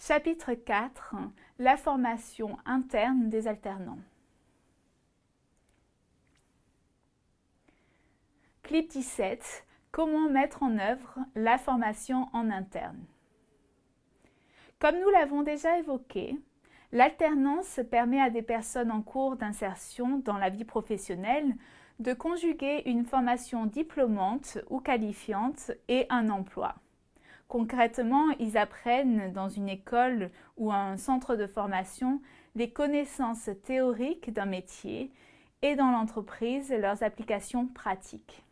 Chapitre 4. La formation interne des alternants. Clip 17. Comment mettre en œuvre la formation en interne. Comme nous l'avons déjà évoqué, l'alternance permet à des personnes en cours d'insertion dans la vie professionnelle de conjuguer une formation diplômante ou qualifiante et un emploi. Concrètement, ils apprennent dans une école ou un centre de formation les connaissances théoriques d'un métier et dans l'entreprise leurs applications pratiques.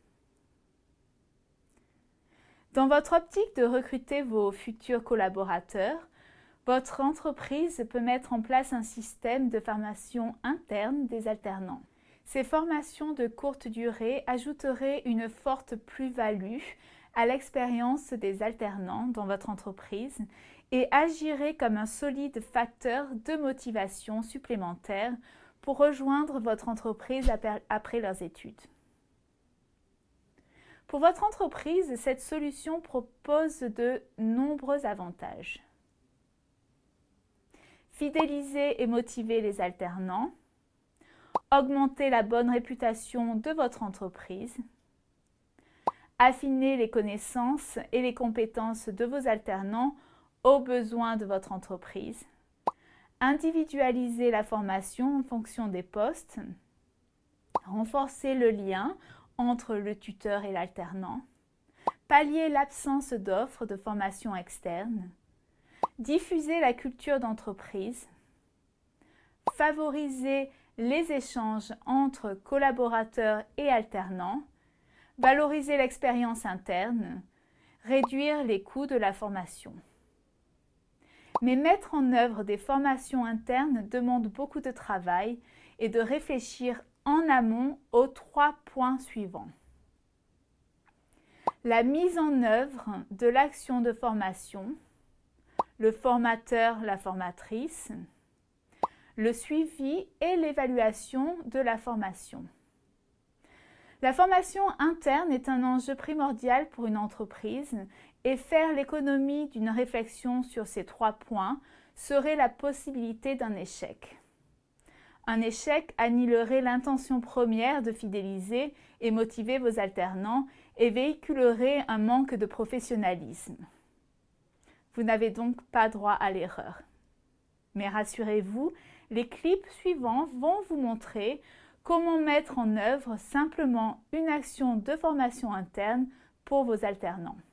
Dans votre optique de recruter vos futurs collaborateurs, votre entreprise peut mettre en place un système de formation interne des alternants. Ces formations de courte durée ajouteraient une forte plus-value à l'expérience des alternants dans votre entreprise et agiraient comme un solide facteur de motivation supplémentaire pour rejoindre votre entreprise après leurs études. Pour votre entreprise, cette solution propose de nombreux avantages. Fidéliser et motiver les alternants, augmenter la bonne réputation de votre entreprise, affiner les connaissances et les compétences de vos alternants aux besoins de votre entreprise, individualiser la formation en fonction des postes, renforcer le lien entre le tuteur et l'alternant, pallier l'absence d'offres de formation externe, diffuser la culture d'entreprise, favoriser les échanges entre collaborateurs et alternants, valoriser l'expérience interne, réduire les coûts de la formation. Mais mettre en œuvre des formations internes demande beaucoup de travail et de réfléchir en amont aux 3 points suivants. La mise en œuvre de l'action de formation, le formateur, la formatrice, le suivi et l'évaluation de la formation. La formation interne est un enjeu primordial pour une entreprise et faire l'économie d'une réflexion sur ces 3 points serait la possibilité d'un échec. Un échec annihilerait l'intention première de fidéliser et motiver vos alternants et véhiculerait un manque de professionnalisme. Vous n'avez donc pas droit à l'erreur. Mais rassurez-vous, les clips suivants vont vous montrer comment mettre en œuvre simplement une action de formation interne pour vos alternants.